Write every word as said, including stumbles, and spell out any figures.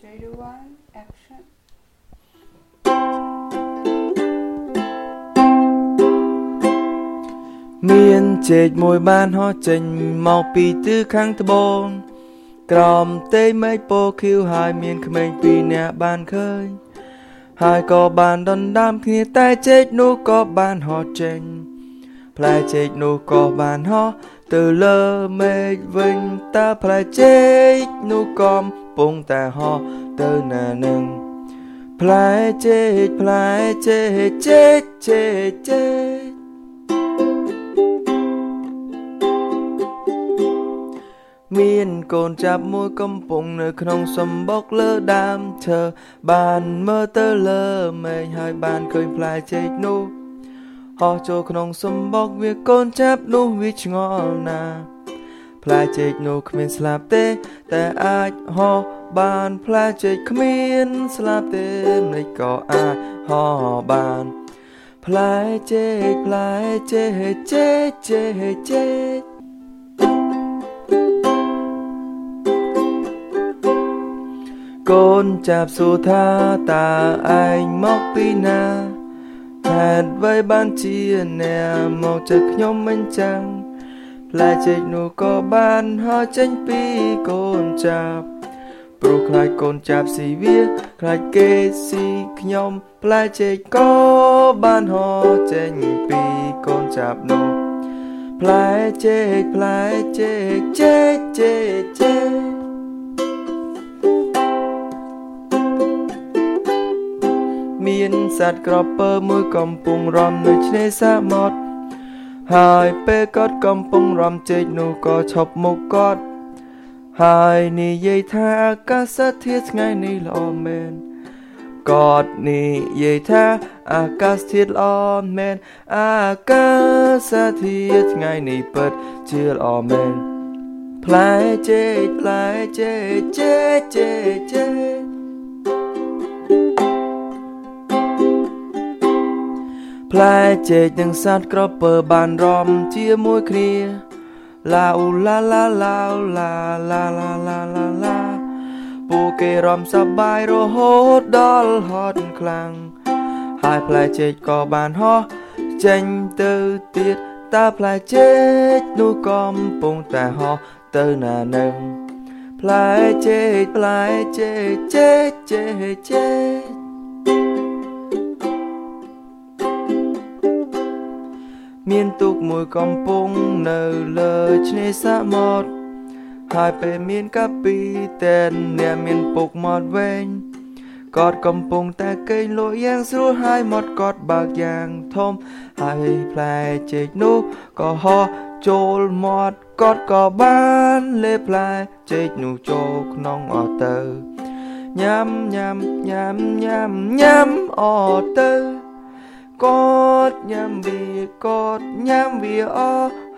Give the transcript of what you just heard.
three, two, one, action. មានចេកមួយបានហោះចេញមកពីទិសខាងត្បូងក្រោមទេមេឃពណ៌ខៀវហើយមានក្មេងពីរនាក់បានឃើញហើយក៏បានដណ្ដើមគ្នាតែចេកនោះក៏បានហោះចេញផ្លែចេកនោះក៏បានហោះទៅលើមេឃវិញតើផ្លែចេកនោះកំពុងតែហោះទៅណានឹងផ្លែចេកផ្លែចេកចេកចេកចេកមានកូនចាប់មួយកំពុងនៅក្នុងសម្បុកលើដើមឈើបានមើលទៅលើមេឃហើយបានឃើញផ្លែចេកនោះហោះចូលក្នុងសម្បុកវាកូនចាប់នោះវាឆ្ងល់ណាស់ផ្លែចេកនោះគ្មានស្លាប់ទេតែអាចហោះបានផ្លែចេកគ្មានស្លាប់ទេម្លេចក៏អាចហោះបានផ្លែចេកផ្លែចេកចេកចេកចេកកូនចាប់សួរថាតើឯងមកពីណាហេតុអ្វីបានជាអ្នកមកជិះខ្ញុំមិនចឹងផ្លែចេកនោះក៏បានហោះចេញពីកូនចាប់ព្រោះខ្លាចកូនចាប់ស៊ីវាខ្លាចគេស៊ីខ្ញុំផ្លែចេកក៏បានហោះចេញពីកូនចាប់នោះផ្លែចេកផ្លែចេកចេកចេកចេកមានសត្វក្រពើមួយកំពុងរំនៅឆ្នេរសមុទ្រហើយពេលគាត់កំពុងរំចេកនោះក៏ឈប់មុខគាត់ហើយនិយាយថាអាកាសធាតុថ្ងៃនេះល្អមែនគាត់និយាយថាអាកាសធាតុល្អមែនអាកាសធាតុថ្ងៃនេះពិតជាល្អមែនផ្លែចេកផ្លែចេកចេកចេកចេកផ្លែចេកនិងសត្វក្រពើបានរំជាមួយគ្នាឡាអូឡាឡាឡាឡាឡាឡាឡាឡាឡាពួកគេរំសប្បាយរហូតដល់ហត់ខ្លាំងហើយផ្លែចេកក៏បានហោះចេញទៅទៀតតើផ្លែចេកនោះកំពុងតែហោះទៅណានឹងផ្លែចេកផ្លែចេកចេកចេកចេកមានទូកមួយកំពុងនៅលើឆ្នេរសមុទ្រហើយពេលមានកាពីតែនអ្នកមានពុកមាត់វែងគាត់កំពុងតែកេងលក់យ៉ាងស្រួលហើយមាត់គាត់បើកយ៉ាងធំហើយផ្លែចេកនោះក៏ហោះចូលមាត់គាត់ក៏បានលេបផ្លែចេកនោះចូលក្នុងអស់ទៅញ៉ាំញ៉ាំញ៉ាំញ៉ាំញ៉ាំអស់ទៅកត់ញ៉ាំវាកត់ញ៉ាំវាអ